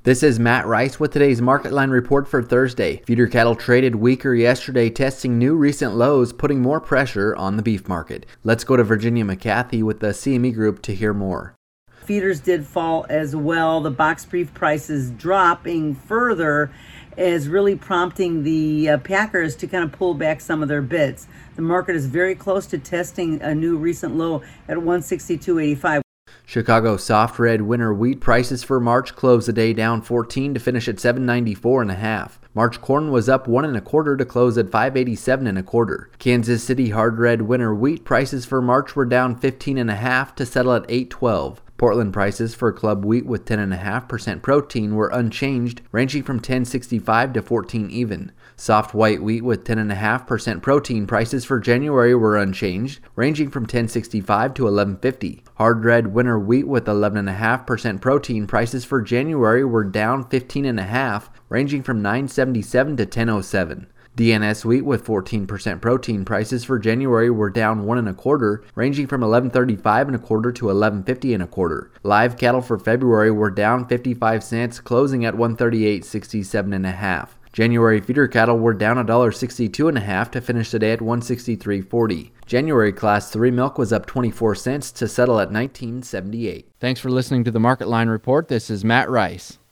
This is Matt Rice with today's Market Line report for Thursday. Feeder cattle traded weaker yesterday, testing new recent lows, putting more pressure on the beef market. Let's go to Virginia McCarthy with the CME Group to hear more. Feeders did fall as well. The box beef prices dropping further is really prompting the packers to kind of pull back some of their bids. The market is very close to testing a new recent low at 162.85. Chicago soft red winter wheat prices for March closed the day down 14 to finish at $7.94.5. March corn was up 1 1/4 to close at $5.87 1/4. Kansas City hard red winter wheat prices for March were down 15.5 to settle at $8.12. Portland prices for club wheat with 10.5% protein were unchanged, ranging from $10.65 to $14 even. Soft white wheat with 10.5% protein prices for January were unchanged, ranging from $10.65 to $11.50. Hard red winter wheat with 11.5% protein prices for January were down 15.5, ranging from $9.77 to $10.07. DNS wheat with 14% protein prices for January were down 1 1/4, ranging from $11.35 1/4 to $11.50 1/4. Live cattle for February were down 55 cents, closing at $138.67 1/2. January feeder cattle were down $1.62 1/2 to finish the day at $163.40. January Class 3 milk was up 24 cents to settle at $19.78. Thanks for listening to the Market Line Report. This is Matt Rice.